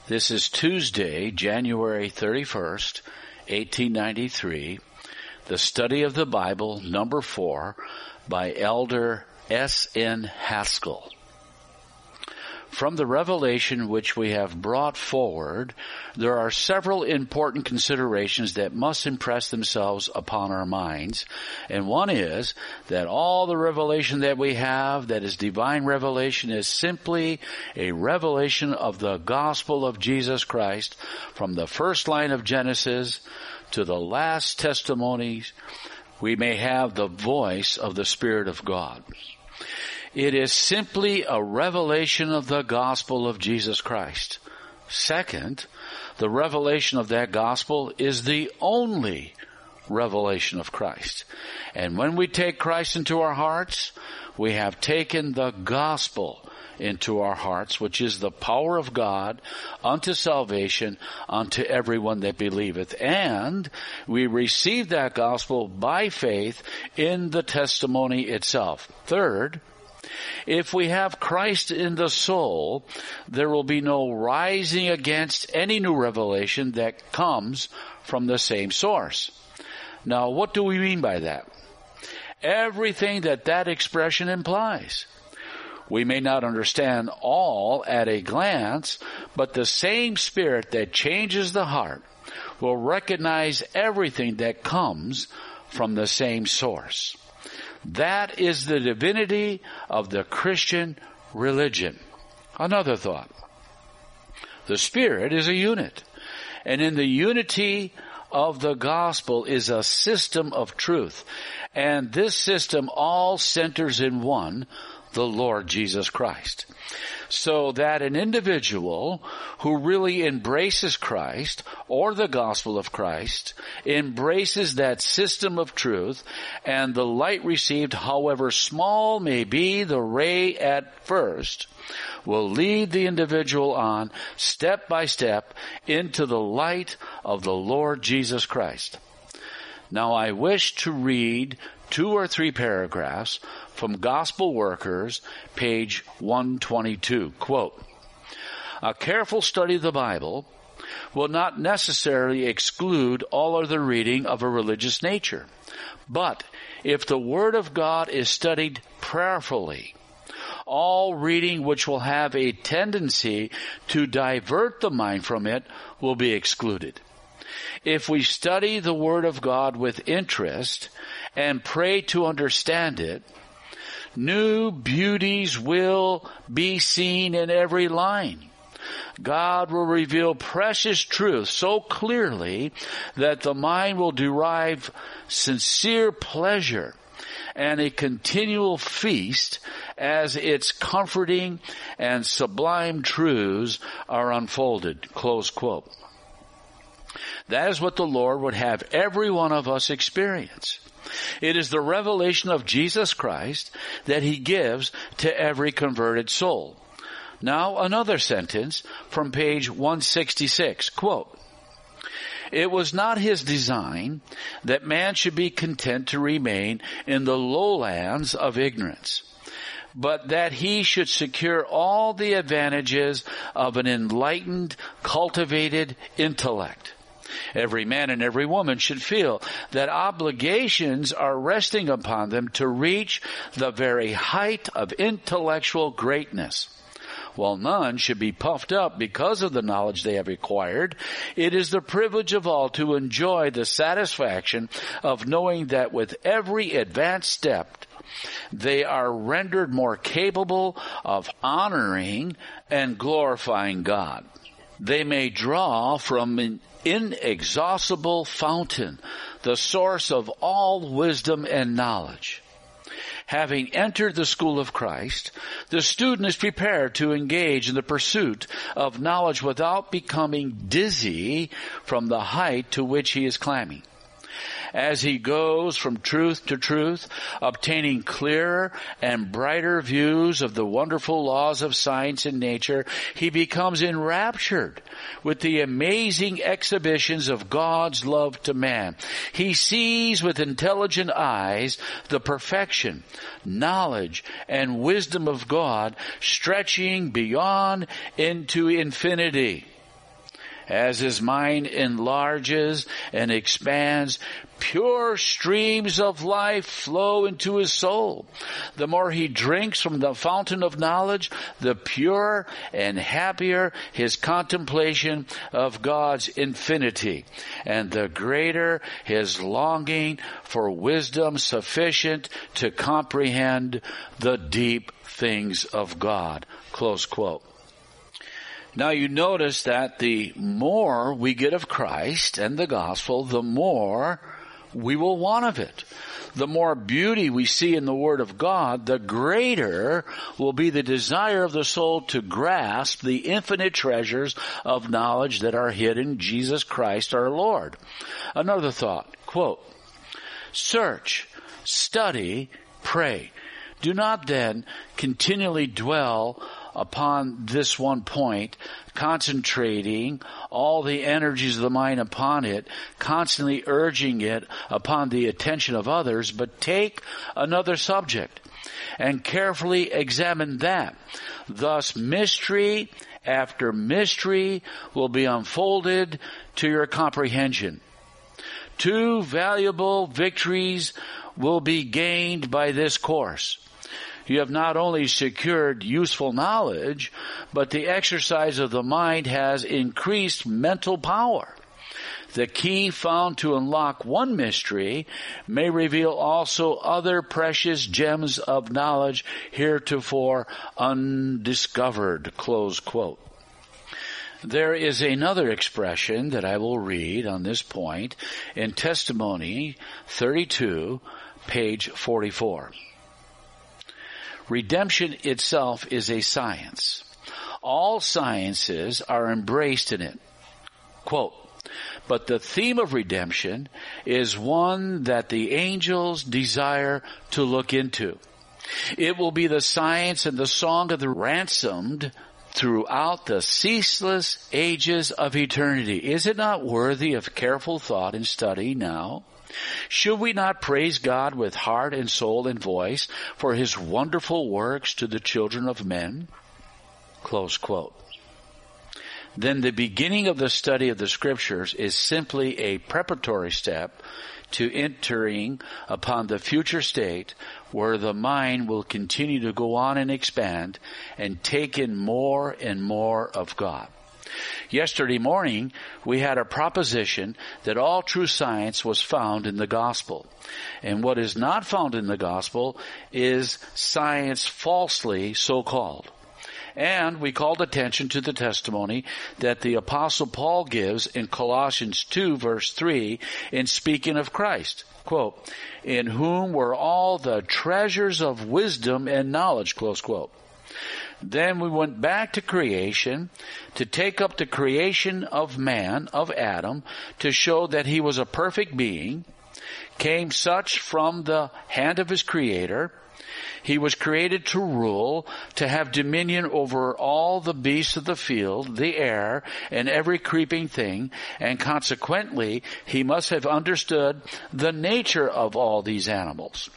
This is Tuesday, January 31st, 1893, the study of the Bible, number 4, by Elder S.N. Haskell. From the revelation which we have brought forward, there are several important considerations that must impress themselves upon our minds. And one is that all the revelation that we have, that is divine revelation, is simply a revelation of the gospel of Jesus Christ from the first line of Genesis to the last testimonies. We may have the voice of the Spirit of God. It is simply a revelation of the gospel of Jesus Christ. Second, the revelation of that gospel is the only revelation of Christ. And when we take Christ into our hearts, we have taken the gospel into our hearts, which is the power of God unto salvation unto everyone that believeth. And we receive that gospel by faith in the testimony itself. Third, if we have Christ in the soul, there will be no rising against any new revelation that comes from the same source. Now, what do we mean by that? Everything that expression implies. We may not understand all at a glance, but the same Spirit that changes the heart will recognize everything that comes from the same source. That is the divinity of the Christian religion. Another thought. The Spirit is a unit, and in the unity of the gospel is a system of truth, and this system all centers in one, the Lord Jesus Christ. So that an individual who really embraces Christ or the gospel of Christ embraces that system of truth, and the light received, however small may be the ray at first, will lead the individual on step by step into the light of the Lord Jesus Christ. Now I wish to read 2 or 3 paragraphs from Gospel Workers, page 122. Quote, "A careful study of the Bible will not necessarily exclude all other reading of a religious nature. But if the Word of God is studied prayerfully, all reading which will have a tendency to divert the mind from it will be excluded. If we study the Word of God with interest and pray to understand it, new beauties will be seen in every line. God will reveal precious truth so clearly that the mind will derive sincere pleasure and a continual feast as its comforting and sublime truths are unfolded." Close quote. That is what the Lord would have every one of us experience. It is the revelation of Jesus Christ that He gives to every converted soul. Now, another sentence from page 166. Quote, "It was not His design that man should be content to remain in the lowlands of ignorance, but that he should secure all the advantages of an enlightened, cultivated intellect. Every man and every woman should feel that obligations are resting upon them to reach the very height of intellectual greatness. While none should be puffed up because of the knowledge they have acquired, it is the privilege of all to enjoy the satisfaction of knowing that with every advanced step, they are rendered more capable of honoring and glorifying God. They may draw from an inexhaustible fountain, the source of all wisdom and knowledge. Having entered the school of Christ, the student is prepared to engage in the pursuit of knowledge without becoming dizzy from the height to which he is climbing. As he goes from truth to truth, obtaining clearer and brighter views of the wonderful laws of science and nature, he becomes enraptured with the amazing exhibitions of God's love to man. He sees with intelligent eyes the perfection, knowledge, and wisdom of God stretching beyond into infinity. As his mind enlarges and expands, pure streams of life flow into his soul. The more he drinks from the fountain of knowledge, the purer and happier his contemplation of God's infinity, and the greater his longing for wisdom sufficient to comprehend the deep things of God. Close quote. Now you notice that the more we get of Christ and the gospel, the more we will want of it. The more beauty we see in the Word of God, the greater will be the desire of the soul to grasp the infinite treasures of knowledge that are hid in Jesus Christ our Lord. Another thought, quote, search, study, pray. Do not then continually dwell upon this one point, concentrating all the energies of the mind upon it, constantly urging it upon the attention of others, but take another subject and carefully examine that. Thus, mystery after mystery will be unfolded to your comprehension. 2 valuable victories will be gained by this course. You have not only secured useful knowledge, but the exercise of the mind has increased mental power. The key found to unlock one mystery may reveal also other precious gems of knowledge heretofore undiscovered. Close quote. There is another expression that I will read on this point in Testimony 32, page 44. Redemption itself is a science. All sciences are embraced in it. Quote, but the theme of redemption is one that the angels desire to look into. It will be the science and the song of the ransomed throughout the ceaseless ages of eternity. Is it not worthy of careful thought and study now? Should we not praise God with heart and soul and voice for his wonderful works to the children of men? Close quote. Then the beginning of the study of the Scriptures is simply a preparatory step to entering upon the future state where the mind will continue to go on and expand and take in more and more of God. Yesterday morning, we had a proposition that all true science was found in the gospel. And what is not found in the gospel is science falsely so-called. And we called attention to the testimony that the Apostle Paul gives in Colossians 2, verse 3, in speaking of Christ. Quote, in whom were all the treasures of wisdom and knowledge, close quote. Then we went back to creation to take up the creation of man, of Adam, to show that he was a perfect being, came such from the hand of his Creator. He was created to rule, to have dominion over all the beasts of the field, the air, and every creeping thing, and consequently he must have understood the nature of all these animals.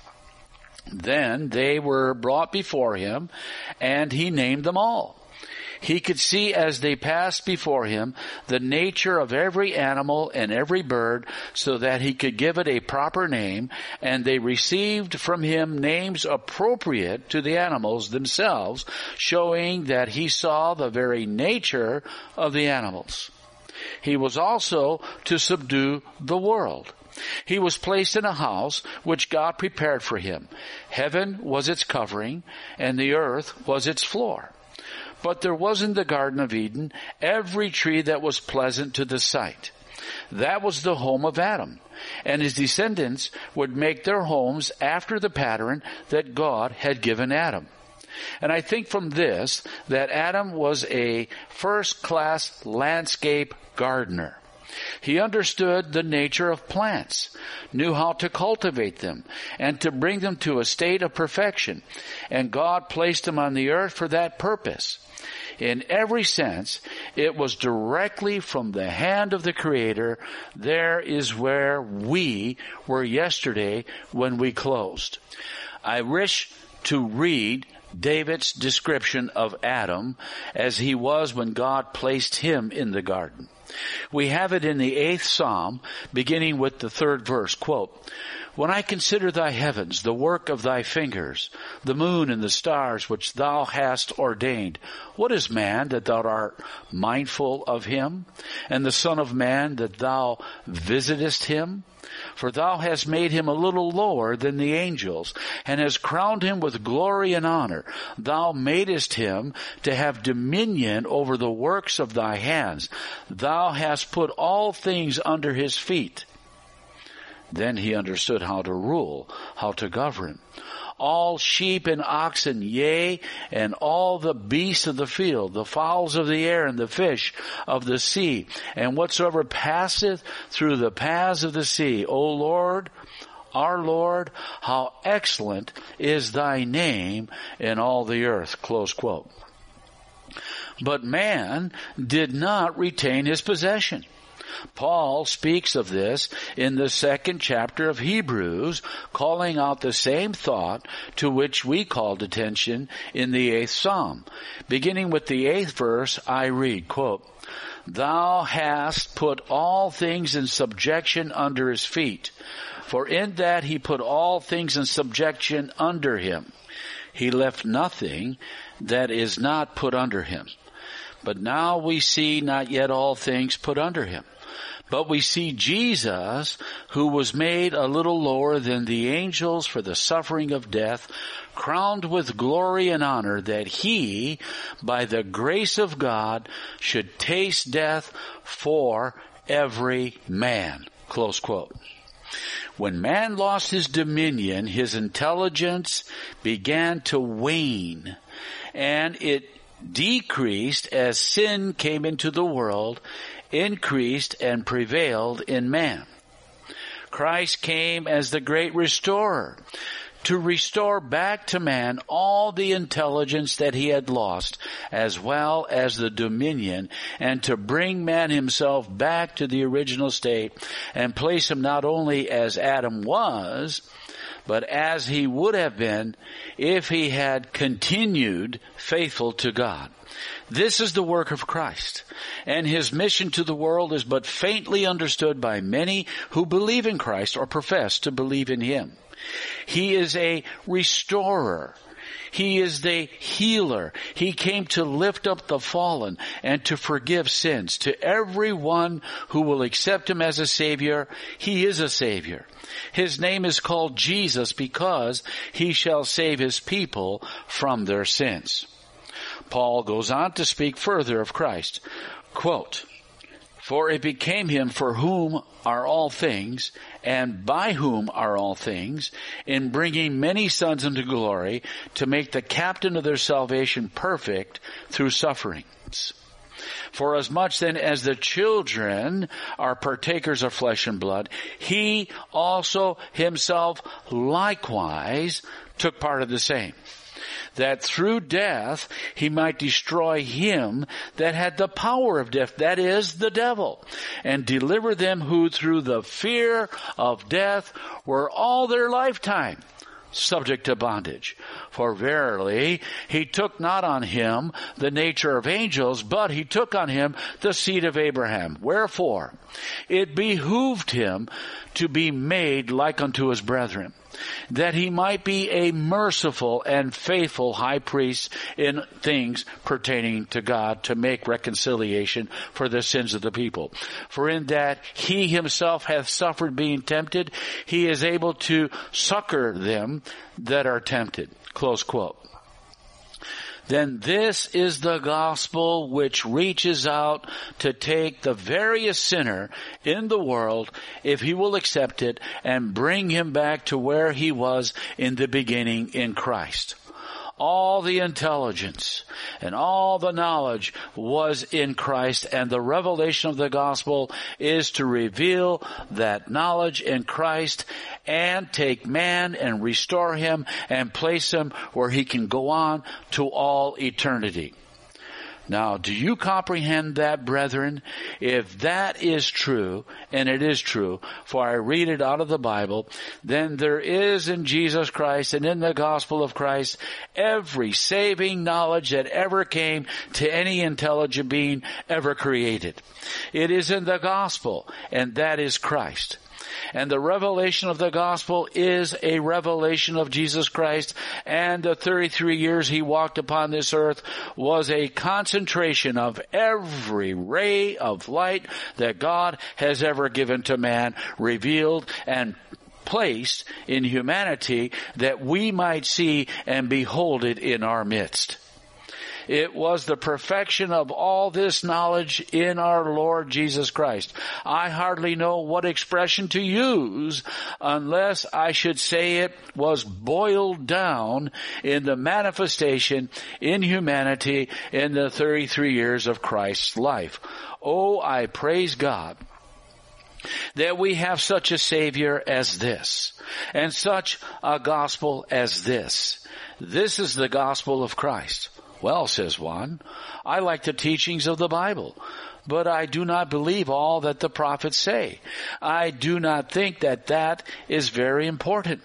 Then they were brought before him, and he named them all. He could see as they passed before him the nature of every animal and every bird, so that he could give it a proper name, and they received from him names appropriate to the animals themselves, showing that he saw the very nature of the animals. He was also to subdue the world. He was placed in a house which God prepared for him. Heaven was its covering, and the earth was its floor. But there was in the Garden of Eden every tree that was pleasant to the sight. That was the home of Adam, and his descendants would make their homes after the pattern that God had given Adam. And I think from this that Adam was a first-class landscape gardener. He understood the nature of plants, knew how to cultivate them, and to bring them to a state of perfection. And God placed him on the earth for that purpose. In every sense, it was directly from the hand of the Creator. There is where we were yesterday when we closed. I wish to read David's description of Adam as he was when God placed him in the garden. We have it in the 8th Psalm, beginning with the 3rd verse, quote, "When I consider thy heavens, the work of thy fingers, the moon and the stars which thou hast ordained, what is man that thou art mindful of him, and the son of man that thou visitest him? For thou hast made him a little lower than the angels, and hast crowned him with glory and honor. Thou madest him to have dominion over the works of thy hands. Thou hast put all things under his feet." Then he understood how to rule, how to govern. "All sheep and oxen, yea, and all the beasts of the field, the fowls of the air, and the fish of the sea, and whatsoever passeth through the paths of the sea. O Lord, our Lord, how excellent is thy name in all the earth." Close quote. But man did not retain his possession. Paul speaks of this in the 2nd chapter of Hebrews, calling out the same thought to which we called attention in the 8th Psalm. Beginning with the 8th verse, I read, quote, "Thou hast put all things in subjection under his feet, for in that he put all things in subjection under him. He left nothing that is not put under him. But now we see not yet all things put under him. But we see Jesus, who was made a little lower than the angels for the suffering of death, crowned with glory and honor, that he, by the grace of God, should taste death for every man." Close quote. When man lost his dominion, his intelligence began to wane, and it decreased as sin came into the world, increased and prevailed in man. Christ came as the great restorer to restore back to man all the intelligence that he had lost, as well as the dominion, and to bring man himself back to the original state and place him not only as Adam was, but as he would have been if he had continued faithful to God. This is the work of Christ, and his mission to the world is but faintly understood by many who believe in Christ or profess to believe in him. He is a restorer. He is the healer. He came to lift up the fallen and to forgive sins. To everyone who will accept him as a Savior, he is a Savior. His name is called Jesus because he shall save his people from their sins. Paul goes on to speak further of Christ. Quote, "For it became him for whom are all things, and by whom are all things, in bringing many sons into glory, to make the captain of their salvation perfect through sufferings. For as much then as the children are partakers of flesh and blood, he also himself likewise took part of the same, that through death he might destroy him that had the power of death, that is, the devil, and deliver them who through the fear of death were all their lifetime subject to bondage. For verily he took not on him the nature of angels, but he took on him the seed of Abraham. Wherefore it behooved him to be made like unto his brethren, that he might be a merciful and faithful high priest in things pertaining to God, to make reconciliation for the sins of the people. For in that he himself hath suffered being tempted, he is able to succor them that are tempted." Close quote. Then this is the gospel which reaches out to take the veriest sinner in the world, if he will accept it, and bring him back to where he was in the beginning in Christ. All the intelligence and all the knowledge was in Christ, and the revelation of the gospel is to reveal that knowledge in Christ and take man and restore him and place him where he can go on to all eternity. Now, do you comprehend that, brethren? If that is true, and it is true, for I read it out of the Bible, then there is in Jesus Christ and in the gospel of Christ every saving knowledge that ever came to any intelligent being ever created. It is in the gospel, and that is Christ. And the revelation of the gospel is a revelation of Jesus Christ, and the 33 years he walked upon this earth was a concentration of every ray of light that God has ever given to man, revealed and placed in humanity that we might see and behold it in our midst. It was the perfection of all this knowledge in our Lord Jesus Christ. I hardly know what expression to use unless I should say it was boiled down in the manifestation in humanity in the 33 years of Christ's life. Oh, I praise God that we have such a Savior as this, and such a gospel as this. This is the gospel of Christ. Well, says one, I like the teachings of the Bible, but I do not believe all that the prophets say. I do not think that that is very important.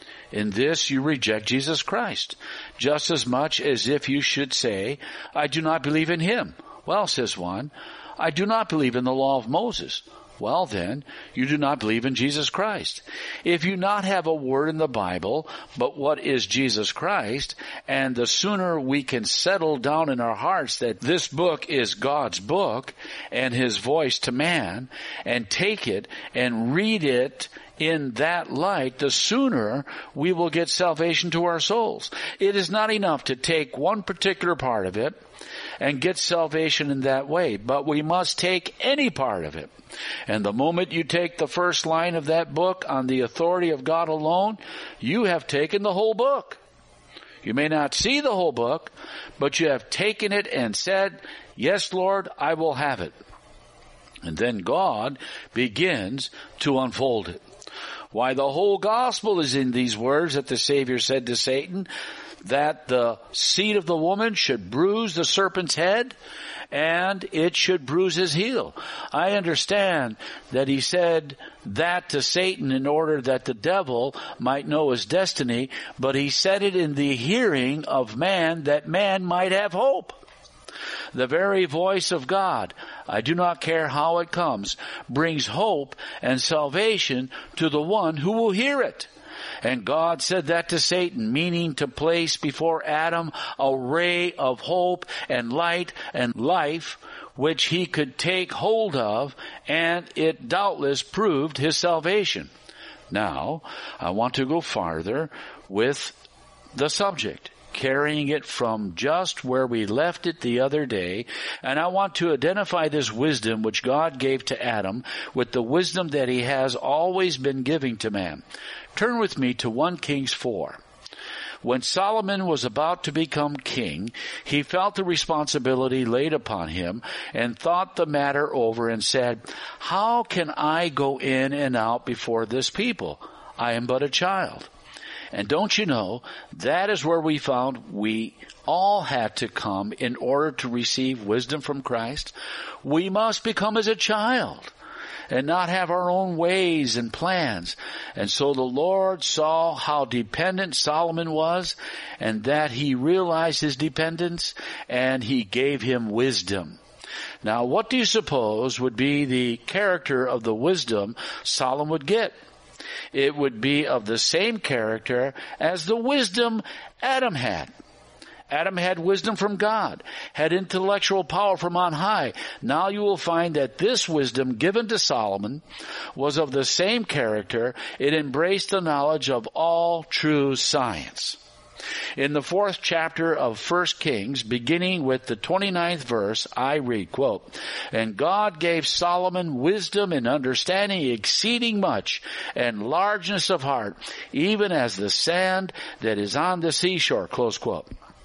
In this you reject Jesus Christ, just as much as if you should say, I do not believe in him. Well, says one, I do not believe in the law of Moses. Well then, you do not believe in Jesus Christ. If you not have a word in the Bible, but what is Jesus Christ, and the sooner we can settle down in our hearts that this book is God's book, and his voice to man, and take it and read it in that light, the sooner we will get salvation to our souls. It is not enough to take one particular part of it and get salvation in that way, but we must take any part of it. And the moment you take the first line of that book on the authority of God alone, you have taken the whole book. You may not see the whole book, but you have taken it and said, yes, Lord, I will have it. And then God begins to unfold it. Why, the whole gospel is in these words that the Savior said to Satan, that the seed of the woman should bruise the serpent's head, and it should bruise his heel. I understand that he said that to Satan in order that the devil might know his destiny, but he said it in the hearing of man that man might have hope. The very voice of God, I do not care how it comes, brings hope and salvation to the one who will hear it. And God said that to Satan, meaning to place before Adam a ray of hope and light and life, which he could take hold of, and it doubtless proved his salvation. Now, I want to go farther with the subject, carrying it from just where we left it the other day, and I want to identify this wisdom which God gave to Adam with the wisdom that he has always been giving to man. Turn with me to 1 Kings 4. When Solomon was about to become king, he felt the responsibility laid upon him and thought the matter over and said, how can I go in and out before this people? I am but a child. And don't you know, that is where we found we all had to come in order to receive wisdom from Christ. We must become as a child and not have our own ways and plans. And so the Lord saw how dependent Solomon was, and that he realized his dependence, and he gave him wisdom. Now, what do you suppose would be the character of the wisdom Solomon would get? It would be of the same character as the wisdom Adam had. Adam had wisdom from God, had intellectual power from on high. Now you will find that this wisdom given to Solomon was of the same character. It embraced the knowledge of all true science. In the 4th chapter of 1 Kings, beginning with the 29th verse, I read, quote, and God gave Solomon wisdom and understanding exceeding much, and largeness of heart, even as the sand that is on the seashore, close quote.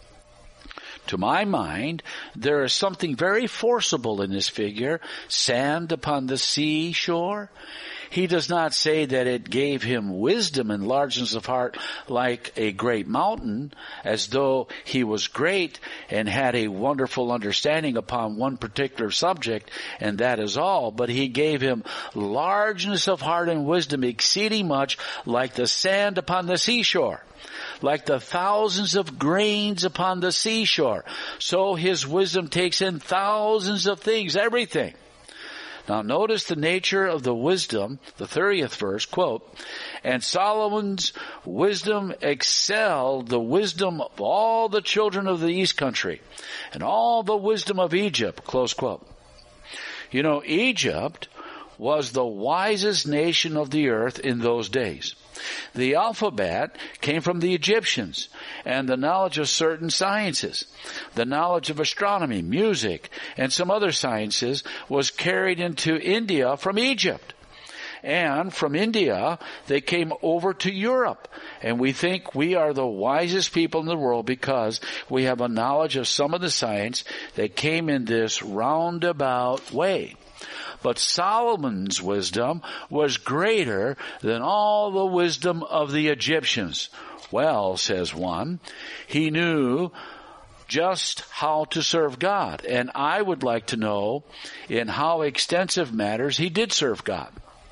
To my mind, there is something very forcible in this figure, sand upon the seashore. He does not say that it gave him wisdom and largeness of heart like a great mountain, as though he was great and had a wonderful understanding upon one particular subject, and that is all. But he gave him largeness of heart and wisdom exceeding much, like the sand upon the seashore, like the thousands of grains upon the seashore. So his wisdom takes in thousands of things, everything. Now notice the nature of the wisdom, the 30th verse, quote, and Solomon's wisdom excelled the wisdom of all the children of the east country and all the wisdom of Egypt, close quote. You know, Egypt was the wisest nation of the earth in those days. The alphabet came from the Egyptians, and the knowledge of certain sciences, the knowledge of astronomy, music, and some other sciences was carried into India from Egypt. And from India, they came over to Europe. And we think we are the wisest people in the world because we have a knowledge of some of the science that came in this roundabout way. But Solomon's wisdom was greater than all the wisdom of the Egyptians. Well, says one, he knew just how to serve God. And I would like to know in how extensive matters he did serve God.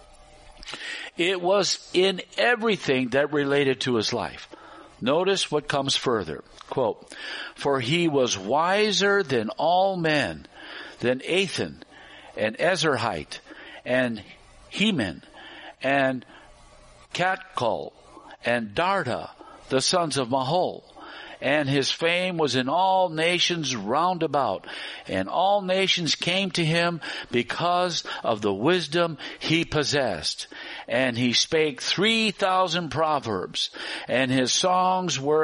It was in everything that related to his life. Notice what comes further. Quote, for he was wiser than all men, than Ethan, and Ezrahite, and Heman, and Chalcol, and Darda, the sons of Mahol. And his fame was in all nations round about, and all nations came to him because of the wisdom he possessed. And he spake 3,000 proverbs, and his songs were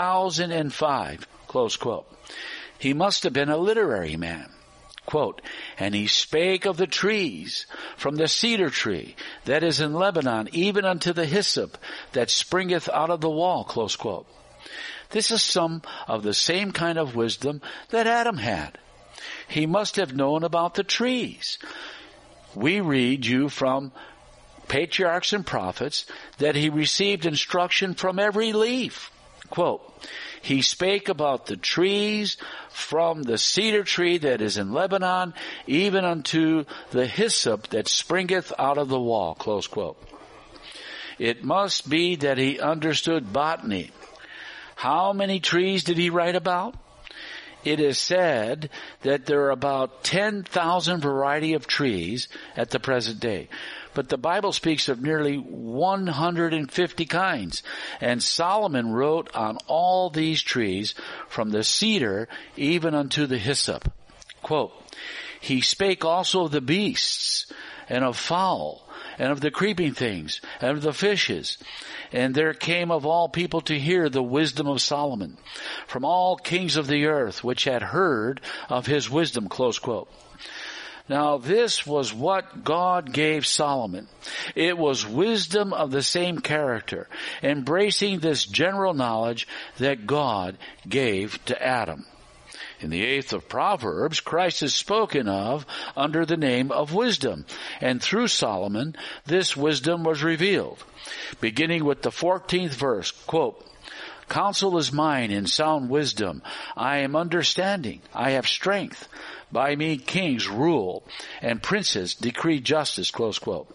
1,005. Close quote. He must have been a literary man. Quote, and he spake of the trees, from the cedar tree that is in Lebanon, even unto the hyssop that springeth out of the wall, close quote. This is some of the same kind of wisdom that Adam had. He must have known about the trees. We read you from patriarchs and prophets that he received instruction from every leaf. Quote, he spake about the trees from the cedar tree that is in Lebanon, even unto the hyssop that springeth out of the wall. Close quote. It must be that he understood botany. How many trees did he write about? It is said that there are about 10,000 variety of trees at the present day. But the Bible speaks of nearly 150 kinds. And Solomon wrote on all these trees, from the cedar even unto the hyssop. Quote, he spake also of the beasts, and of fowl, and of the creeping things, and of the fishes. And there came of all people to hear the wisdom of Solomon, from all kings of the earth, which had heard of his wisdom. Close quote. Now this was what God gave Solomon. It was wisdom of the same character, embracing this general knowledge that God gave to Adam. In the 8th of Proverbs, Christ is spoken of under the name of wisdom, and through Solomon, this wisdom was revealed. Beginning with the 14th verse, quote, counsel is mine in sound wisdom. I am understanding. I have strength. By me kings rule, and princes decree justice, close quote.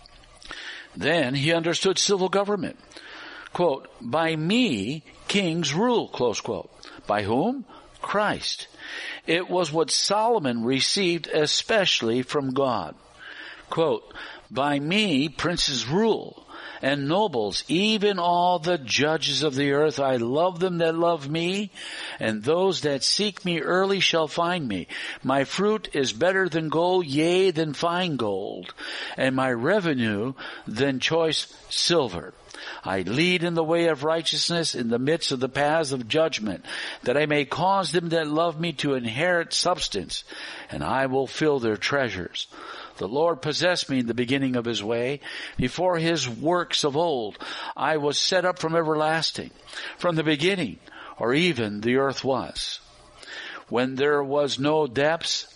Then he understood civil government. Quote, by me kings rule, close quote. By whom? Christ. It was what Solomon received especially from God. Quote, by me princes rule, and nobles, even all the judges of the earth. I love them that love me, and those that seek me early shall find me. My fruit is better than gold, yea, than fine gold, and my revenue than choice silver. I lead in the way of righteousness in the midst of the paths of judgment, that I may cause them that love me to inherit substance, and I will fill their treasures. The Lord possessed me in the beginning of his way. Before his works of old, I was set up from everlasting, from the beginning, or even the earth was. When there was no depths,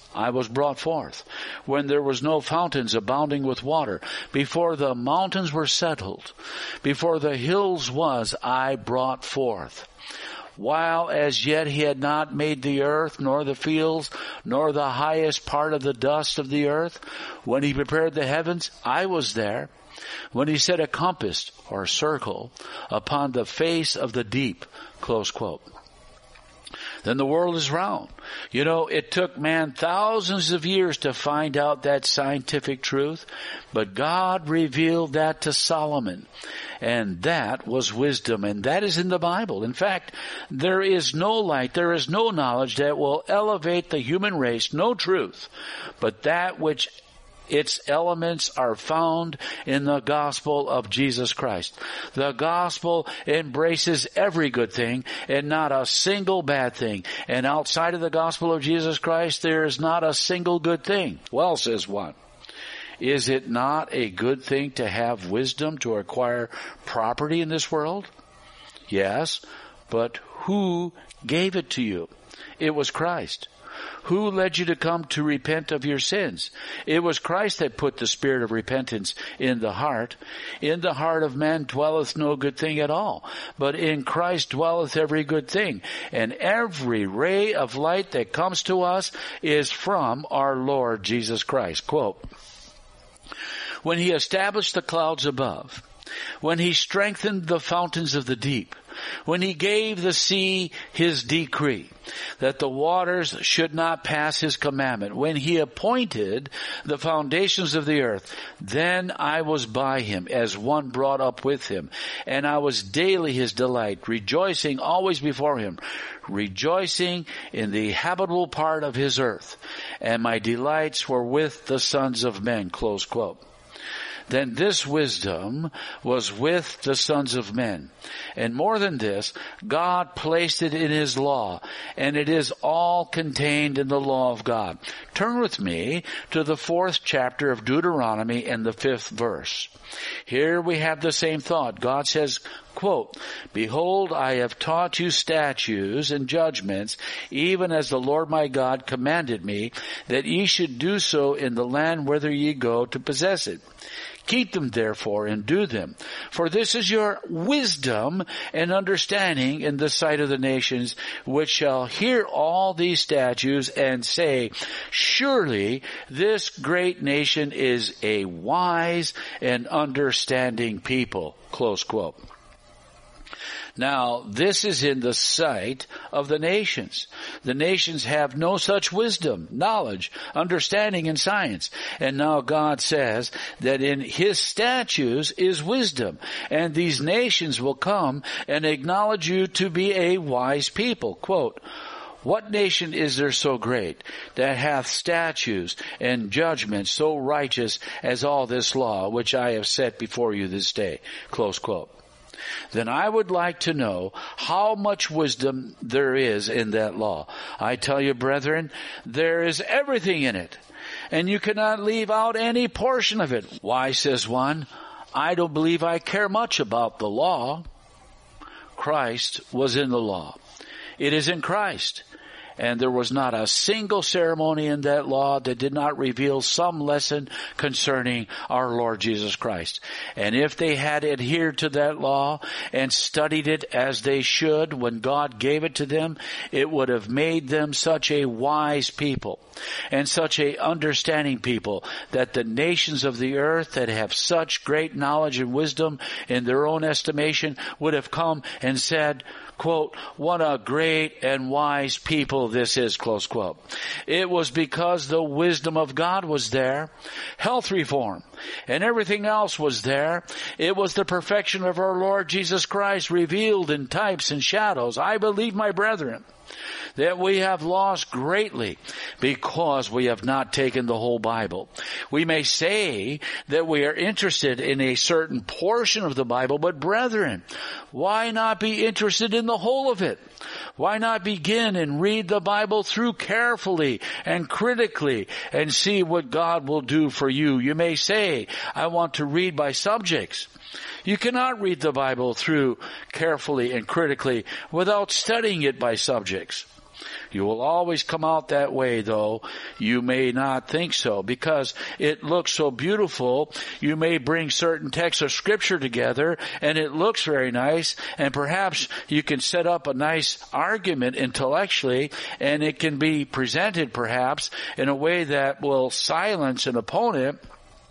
I was brought forth. When there was no fountains abounding with water, before the mountains were settled, before the hills was, I brought forth. While as yet he had not made the earth, nor the fields, nor the highest part of the dust of the earth, when he prepared the heavens, I was there. When he set a compass, or circle, upon the face of the deep, close quote. Then the world is round. You know, it took man thousands of years to find out that scientific truth, but God revealed that to Solomon. And that was wisdom, and that is in the Bible. In fact, there is no light, there is no knowledge that will elevate the human race, no truth, but that which its elements are found in the gospel of Jesus Christ. The gospel embraces every good thing and not a single bad thing. And outside of the gospel of Jesus Christ, there is not a single good thing. Well, says one, is it not a good thing to have wisdom to acquire property in this world? Yes, but who gave it to you? It was Christ. Who led you to come to repent of your sins? It was Christ that put the spirit of repentance in the heart. In the heart of man dwelleth no good thing at all, but in Christ dwelleth every good thing. And every ray of light that comes to us is from our Lord Jesus Christ. Quote, when he established the clouds above, when he strengthened the fountains of the deep, when he gave the sea his decree, that the waters should not pass his commandment, when he appointed the foundations of the earth, then I was by him as one brought up with him, and I was daily his delight, rejoicing always before him, rejoicing in the habitable part of his earth, and my delights were with the sons of men, close quote. Then this wisdom was with the sons of men. And more than this, God placed it in his law, and it is all contained in the law of God. Turn with me to the 4th chapter of Deuteronomy and the 5th verse. Here we have the same thought. God says, quote, behold, I have taught you statutes and judgments, even as the Lord my God commanded me, that ye should do so in the land whither ye go to possess it. Keep them therefore and do them, for this is your wisdom and understanding in the sight of the nations, which shall hear all these statutes and say, surely this great nation is a wise and understanding people. Close quote. Now, this is in the sight of the nations. The nations have no such wisdom, knowledge, understanding, and science. And now God says that in his statutes is wisdom, and these nations will come and acknowledge you to be a wise people. Quote, what nation is there so great that hath statutes and judgments so righteous as all this law which I have set before you this day? Close quote. Then I would like to know how much wisdom there is in that law. I tell you, brethren, there is everything in it, and you cannot leave out any portion of it. Why, says one, I don't believe I care much about the law. Christ was in the law. It is in Christ. And there was not a single ceremony in that law that did not reveal some lesson concerning our Lord Jesus Christ. And if they had adhered to that law and studied it as they should when God gave it to them, it would have made them such a wise people and such a understanding people that the nations of the earth that have such great knowledge and wisdom in their own estimation would have come and said, quote, what a great and wise people this is, close quote. It was because the wisdom of God was there, health reform, and everything else was there. It was the perfection of our Lord Jesus Christ revealed in types and shadows. I believe, my brethren, that we have lost greatly because we have not taken the whole Bible. We may say that we are interested in a certain portion of the Bible, but brethren, why not be interested in the whole of it? Why not begin and read the Bible through carefully and critically and see what God will do for you? You may say, I want to read by subjects. You cannot read the Bible through carefully and critically without studying it by subjects. You will always come out that way, though you may not think so, because it looks so beautiful. You may bring certain texts of Scripture together, and it looks very nice, and perhaps you can set up a nice argument intellectually, and it can be presented perhaps in a way that will silence an opponent,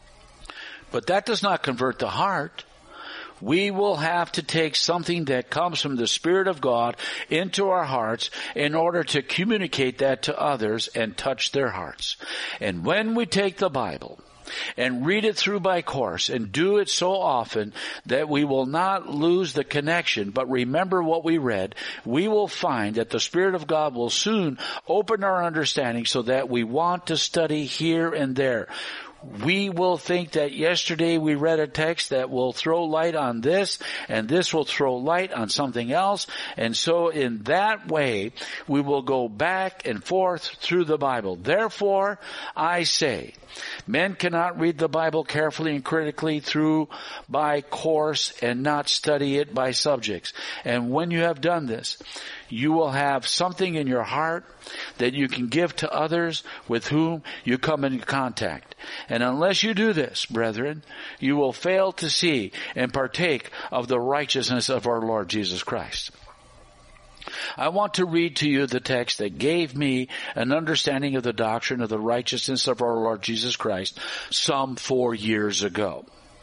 but that does not convert the heart. We will have to take something that comes from the Spirit of God into our hearts in order to communicate that to others and touch their hearts. And when we take the Bible and read it through by course and do it so often that we will not lose the connection but remember what we read, we will find that the Spirit of God will soon open our understanding so that we want to study here and there. We will think that yesterday we read a text that will throw light on this, and this will throw light on something else. And so in that way, we will go back and forth through the Bible. Therefore, I say, men cannot read the Bible carefully and critically through by course and not study it by subjects. And when you have done this, you will have something in your heart that you can give to others with whom you come into contact. And unless you do this, brethren, you will fail to see and partake of the righteousness of our Lord Jesus Christ. I want to read to you the text that gave me an understanding of the doctrine of the righteousness of our Lord Jesus Christ some 4 years ago.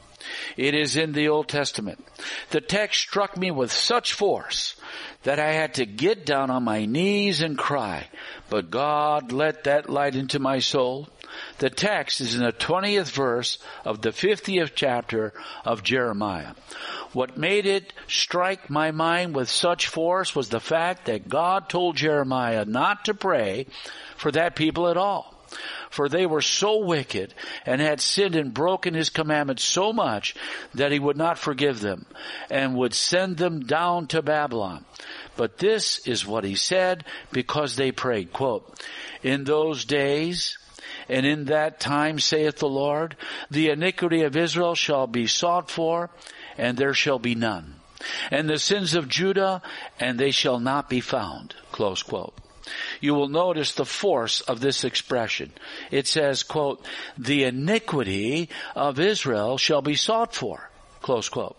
It is in the Old Testament. The text struck me with such force that I had to get down on my knees and cry. But God let that light into my soul. The text is in the 20th verse of the 50th chapter of Jeremiah. What made it strike my mind with such force was the fact that God told Jeremiah not to pray for that people at all. For they were so wicked and had sinned and broken his commandments so much that he would not forgive them and would send them down to Babylon. But this is what he said because they prayed, quote, "In those days and in that time, saith the Lord, the iniquity of Israel shall be sought for, and there shall be none. And the sins of Judah, and they shall not be found." Close quote. You will notice the force of this expression. It says, quote, "The iniquity of Israel shall be sought for." Close quote.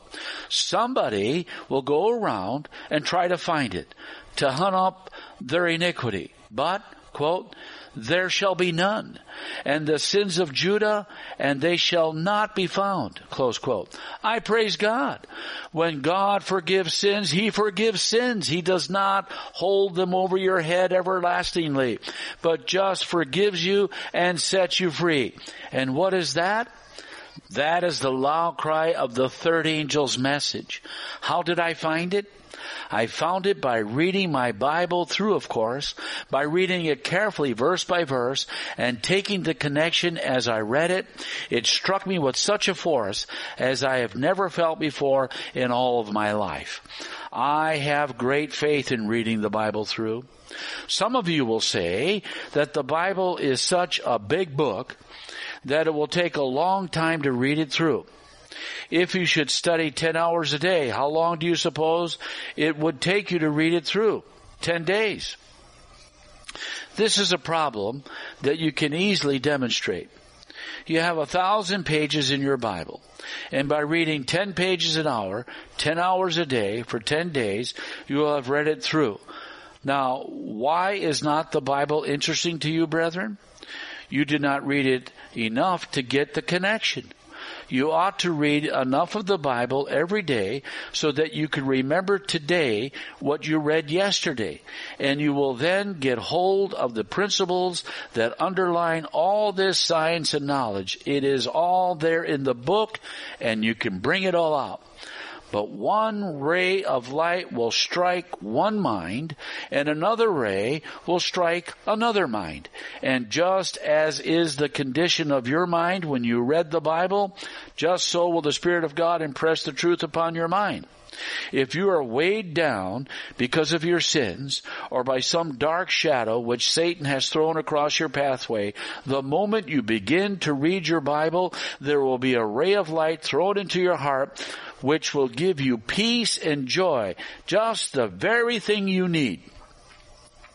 Somebody will go around and try to find it, to hunt up their iniquity. But, quote, "there shall be none. And the sins of Judah, and they shall not be found." Close quote. I praise God. When God forgives sins, He forgives sins. He does not hold them over your head everlastingly, but just forgives you and sets you free. And what is that? That is the loud cry of the third angel's message. How did I find it? I found it by reading my Bible through, of course, by reading it carefully verse by verse and taking the connection as I read it. It struck me with such a force as I have never felt before in all of my life. I have great faith in reading the Bible through. Some of you will say that the Bible is such a big book that it will take a long time to read it through. If you should study 10 hours a day, how long do you suppose it would take you to read it through? 10 days. This is a problem that you can easily demonstrate. You have 1,000 pages in your Bible, and by reading 10 pages an hour, 10 hours a day for 10 days, you will have read it through. Now, why is not the Bible interesting to you, brethren? You did not read it enough to get the connection. You ought to read enough of the Bible every day so that you can remember today what you read yesterday. And you will then get hold of the principles that underline all this science and knowledge. It is all there in the book, and you can bring it all out. But one ray of light will strike one mind, and another ray will strike another mind. And just as is the condition of your mind when you read the Bible, just so will the Spirit of God impress the truth upon your mind. If you are weighed down because of your sins or by some dark shadow which Satan has thrown across your pathway, the moment you begin to read your Bible, there will be a ray of light thrown into your heart which will give you peace and joy, just the very thing you need.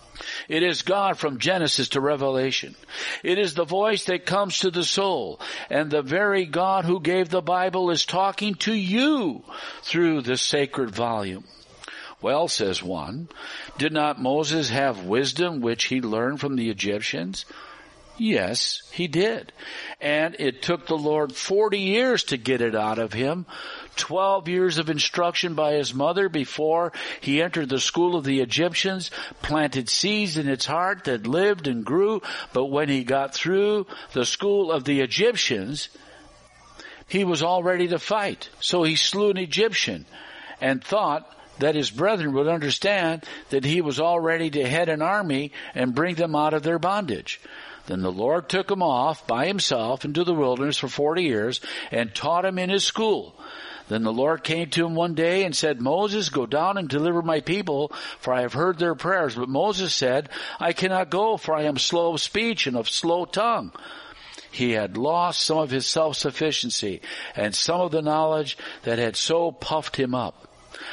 It is God from Genesis to Revelation. It is the voice that comes to the soul. And the very God who gave the Bible is talking to you through this sacred volume. Well, says one, did not Moses have wisdom which he learned from the Egyptians? Yes, he did. And it took the Lord 40 years to get it out of him, 12 years of instruction by his mother before he entered the school of the Egyptians, planted seeds in its heart that lived and grew. But when he got through the school of the Egyptians, he was all ready to fight. So he slew an Egyptian and thought that his brethren would understand that he was all ready to head an army and bring them out of their bondage. Then the Lord took him off by himself into the wilderness for 40 years and taught him in his school. Then the Lord came to him one day and said, Moses, go down and deliver my people, for I have heard their prayers. But Moses said, I cannot go, for I am slow of speech and of slow tongue. He had lost some of his self-sufficiency and some of the knowledge that had so puffed him up.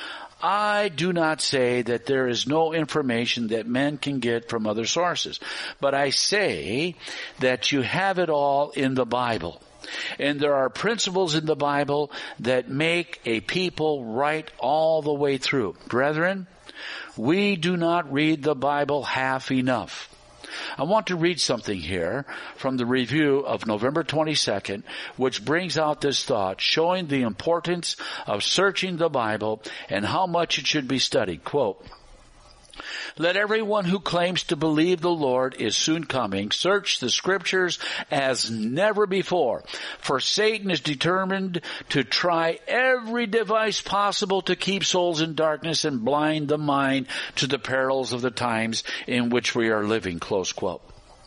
I do not say that there is no information that men can get from other sources, but I say that you have it all in the Bible. And there are principles in the Bible that make a people right all the way through. Brethren, we do not read the Bible half enough. I want to read something here from the review of November 22nd, which brings out this thought, showing the importance of searching the Bible and how much it should be studied. Quote, let everyone who claims to believe the Lord is soon coming search the Scriptures as never before, for Satan is determined to try every device possible to keep souls in darkness and blind the mind to the perils of the times in which we are living. Close quote.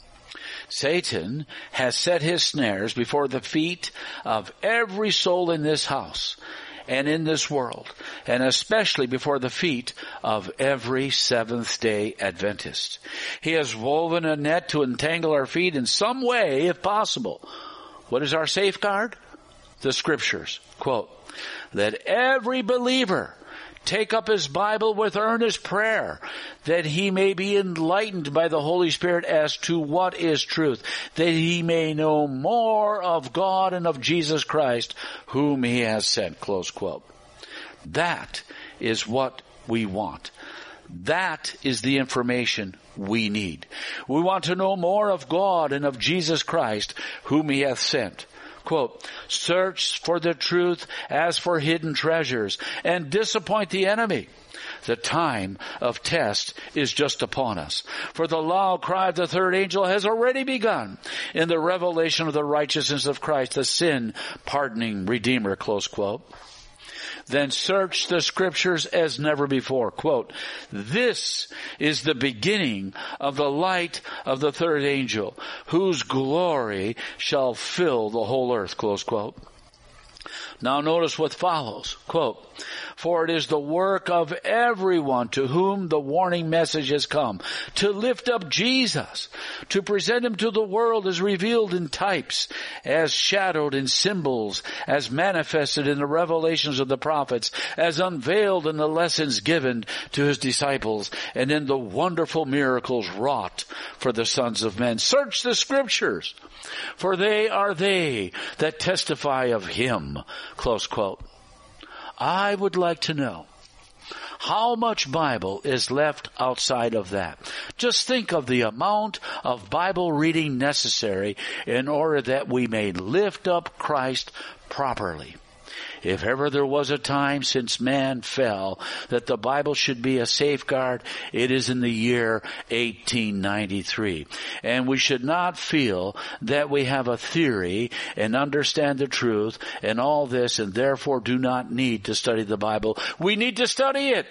Satan has set his snares before the feet of every soul in this house and in this world, and especially before the feet of every Seventh-day Adventist. He has woven a net to entangle our feet in some way, if possible. What is our safeguard? The Scriptures. Quote, let every believer take up his Bible with earnest prayer, that he may be enlightened by the Holy Spirit as to what is truth, that he may know more of God and of Jesus Christ, whom he has sent. Close quote. That is what we want. That is the information we need. We want to know more of God and of Jesus Christ, whom he hath sent. Quote, search for the truth as for hidden treasures and disappoint the enemy. The time of test is just upon us. For the loud cry of the third angel has already begun in the revelation of the righteousness of Christ, the sin-pardoning Redeemer. Close quote. Then search the Scriptures as never before. Quote, this is the beginning of the light of the third angel, whose glory shall fill the whole earth. Close quote. Now notice what follows. Quote, for it is the work of everyone to whom the warning message has come, to lift up Jesus, to present him to the world as revealed in types, as shadowed in symbols, as manifested in the revelations of the prophets, as unveiled in the lessons given to his disciples, and in the wonderful miracles wrought for the sons of men. Search the Scriptures, for they are they that testify of him. Close quote. I would like to know how much Bible is left outside of that. Just think of the amount of Bible reading necessary in order that we may lift up Christ properly. If ever there was a time since man fell that the Bible should be a safeguard, it is in the year 1893. And we should not feel that we have a theory and understand the truth and all this and therefore do not need to study the Bible. We need to study it.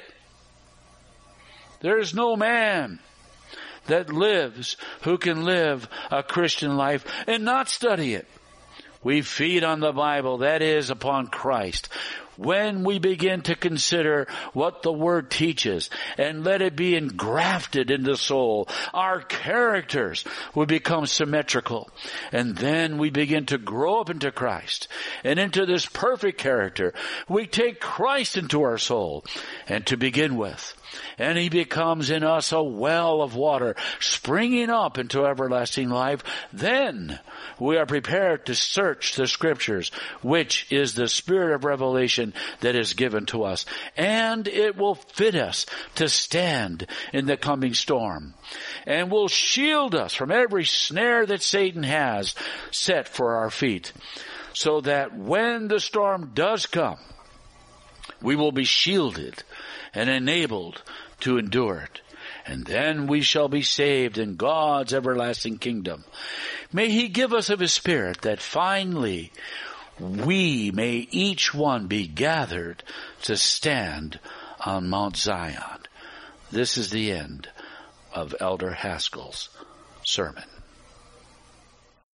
There is no man that lives who can live a Christian life and not study it. We feed on the Bible, that is, upon Christ. When we begin to consider what the Word teaches and let it be engrafted in the soul, our characters will become symmetrical. And then we begin to grow up into Christ. and into this perfect character, we take Christ into our soul, and to begin with, and he becomes in us a well of water, springing up into everlasting life. Then we are prepared to search the Scriptures, which is the spirit of revelation that is given to us, and it will fit us to stand in the coming storm, and will shield us from every snare that Satan has set for our feet, so that when the storm does come, we will be shielded and enabled to endure it. And then we shall be saved in God's everlasting kingdom. May he give us of his Spirit, that finally we may each one be gathered to stand on Mount Zion. This is the end of Elder Haskell's sermon.